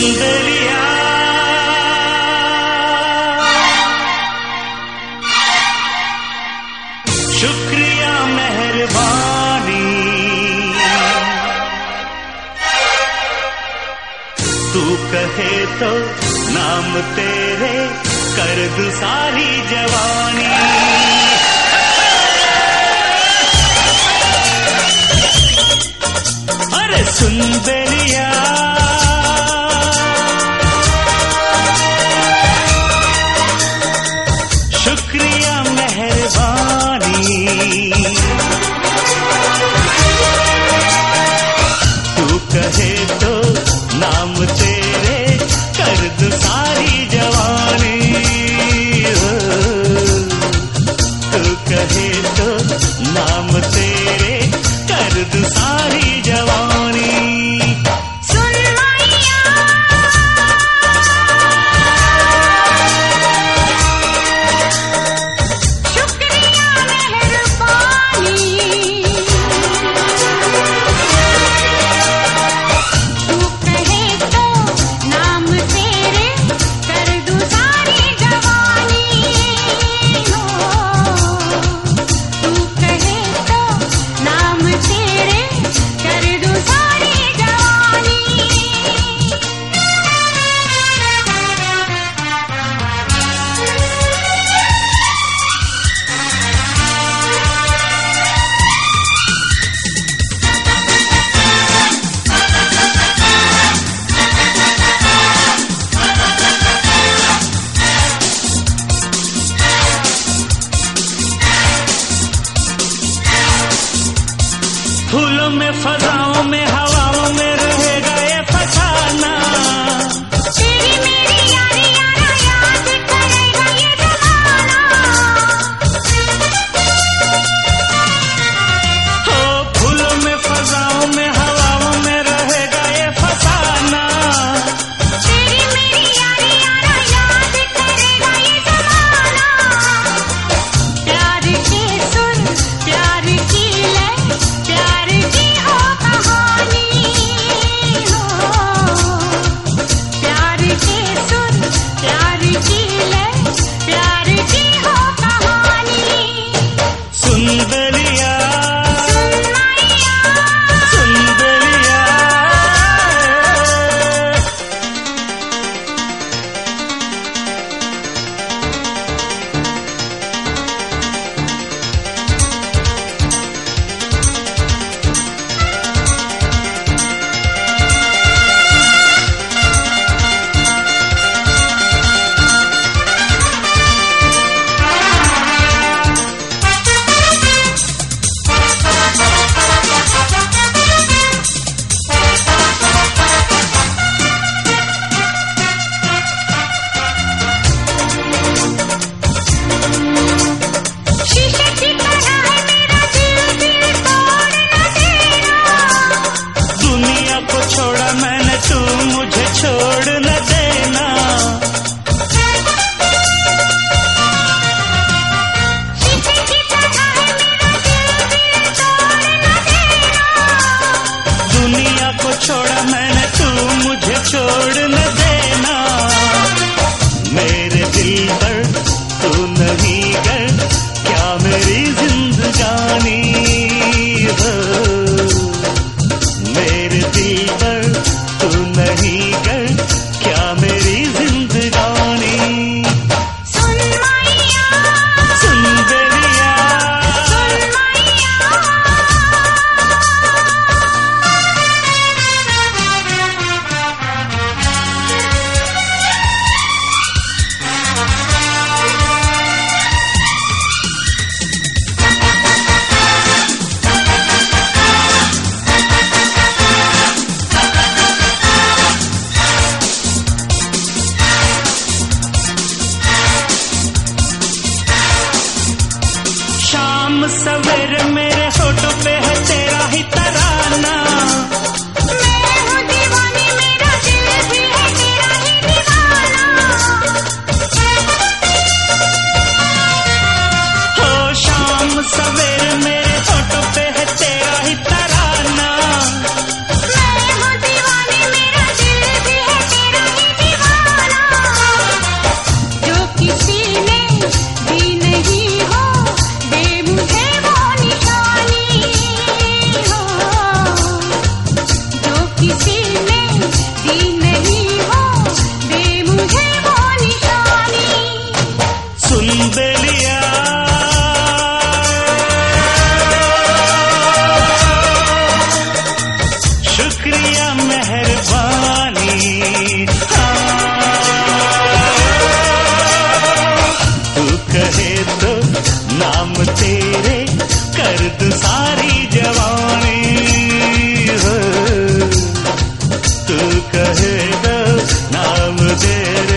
सुंदरिया शुक्रिया मेहरबानी, तू कहे तो नाम तेरे कर दूं सारी जवानी। अरे सुंदरिया शुक्रिया मेहरबानी, तू कहे तो नाम तेरे कर दूं सारी जवानी। तू कहे तो नाम तेरे कर दूं सारी जवानी। फूलों में फजाओं में हवाओं में रहेगा ये फसाना, तेरी मेरी यारी यारा याद करेगा ये जमाना। हो फूलों में फजाओं में हवाओं में रहेगा ये फसाना, तेरी मेरी यारी यारा याद करेगा ये जमाना। प्यार के सुर प्यार की लय प्यार की देर